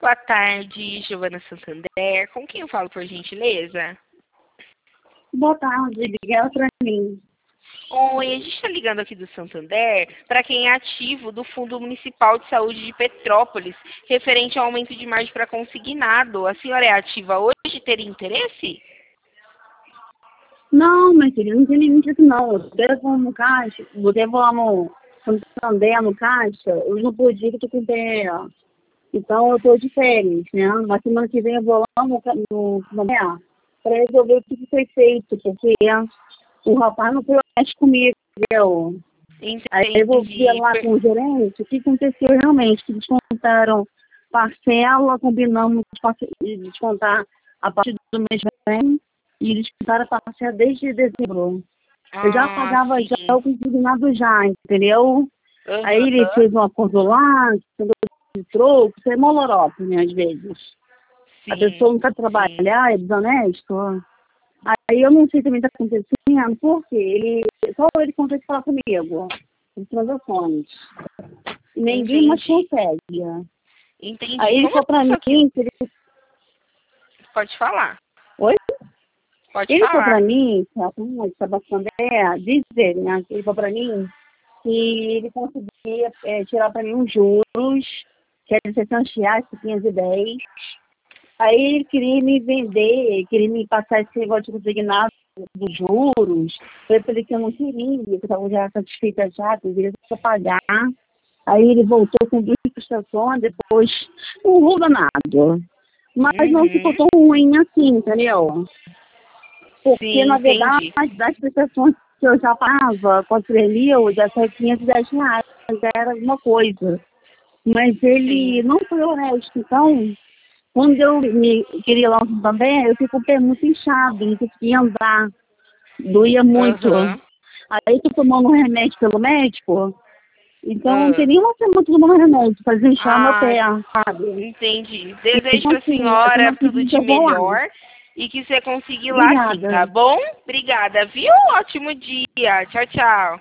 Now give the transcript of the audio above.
boa tarde, Giovana Santander. Com quem eu falo, por gentileza? Boa tarde, liga para mim. Oi, a gente está ligando aqui do Santander para quem é ativo do Fundo Municipal de Saúde de Petrópolis, referente ao aumento de margem para consignado. A senhora é ativa hoje? Teria interesse? Não, minha filha, não tem limite aqui não. Eu devo no caixa, eu devo lá no Santander, no caixa, eu não podia que eu tô com pé. Então eu tô de férias, né? Na semana que vem eu vou lá no Santander para resolver o que foi feito, porque o rapaz não foi honesto comigo, entendeu? Entendi. Aí eu vou ver lá com o gerente o que aconteceu realmente, que descontaram parcela, combinamos de descontar a partir do mês que vem, e eles descontaram a parcela desde dezembro. Eu já pagava sim. já o consignado já, entendeu? Uhum. Aí ele fez um acordo lá, de troco, isso é molorope, né, às vezes. Sim, A pessoa não quer trabalhar, é desonesto. Aí eu não sei também o que está acontecendo, porque só ele consegue falar comigo, em transações. Ninguém mais consegue. Entendi. Aí ele falou pra mim que ele... Pode falar. Oi? Pode Ele falou falar. pra mim, que Sebastião diz ele, né? Ele falou pra mim que ele conseguia tirar pra mim uns juros, que era de R$600 por 510. Aí ele queria me vender, queria me passar esse negócio de consignado dos juros. Eu falei que eu não queria, que eu estava já satisfeita já, que eu queria só pagar. Aí ele voltou com 2 prestações, depois não muda nada. Mas não ficou tão ruim assim, entendeu? Porque, Sim, na verdade, das prestações que eu já pagava, com 3 mil, já foi R$510, já era alguma coisa. Mas ele não foi honesto, então... Quando eu queria ir lá também, eu fico com o pé muito inchado, não conseguia andar, doía muito. Aí tô tomando um remédio pelo médico, então não tem nenhuma semana tomando remédio para desinchar meu pé, sabe? Entendi. Desejo Então, pra assim, senhora tudo de eu vou lá. melhor e que você consiga ir lá sim, Obrigada. tá bom? Obrigada, viu? Ótimo dia. Tchau, tchau.